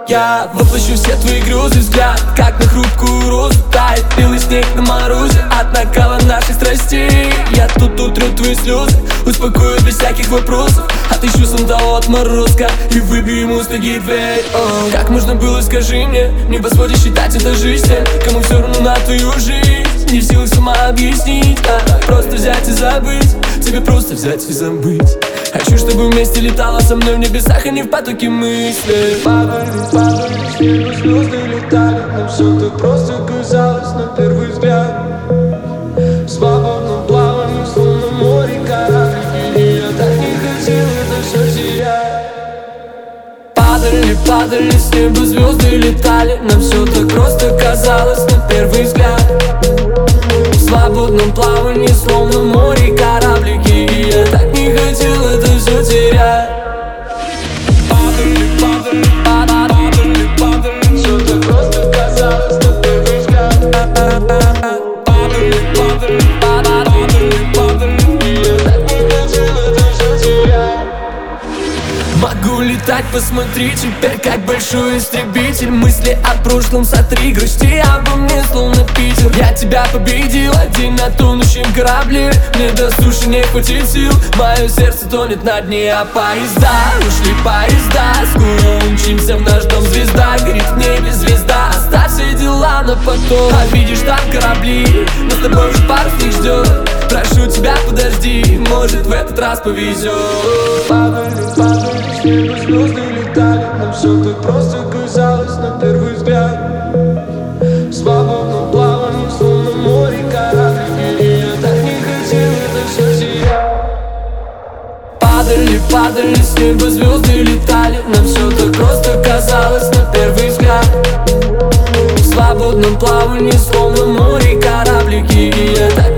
Я воплощу все твои грезы, взгляд как на хрупкую розу тает белый снег на морозе от накала наших страстей. Я тут утру твои слезы, успокою без всяких вопросов, отыщу сам того отморозка и выбью ему с ноги дверь. Как можно было, скажи мне, в небосводе считать это жизнь, кому все равно на твою жизнь, не в силах сама объяснить, просто взять и забыть, тебе просто взять и забыть. Хочу, чтобы вместе летала со мной в небесах, а не в потоке мыслей. Падали, падали, с неба звезды летали, нам все так просто казалось на первый взгляд. В свободном плавании, словно море кораблики, и я так не хотел это все терять. Падали, падали, с неба звезды летали, нам все так просто казалось на первый взгляд. В свободном плавании, словно море кораблики, и я так не хотел это все терять. Падали, падали, падали, падали, все так просто казалось на первый взгляд. Падали, падали, падали, падали, и я так не хотел это все терять. Могу летать, посмотри теперь, как большой истребитель. Мысли о прошлом сотри, грусти обо мне, словно Питер. Я тебя победил, один на тонущем корабле. Мне до суши не хватит сил, мое сердце тонет на дне. А поезда, ушли поезда, скоро умчимся в наш дом. Звезда горит в небе, звезда, оставь все дела на потом. А видишь, там корабли, но с тобой уже парусник ждет. Прошу тебя, подожди, может в этот раз повезет. Падали, падали, с неба звезды летали, нам все так просто казалось на первый взгляд. В свободном плавании, словно море кораблики, и я так не хотел это все терять. Падали, падали, с неба звезды летали, нам все так просто казалось на первый взгляд. В свободном плавании, словно море кораблики, и я так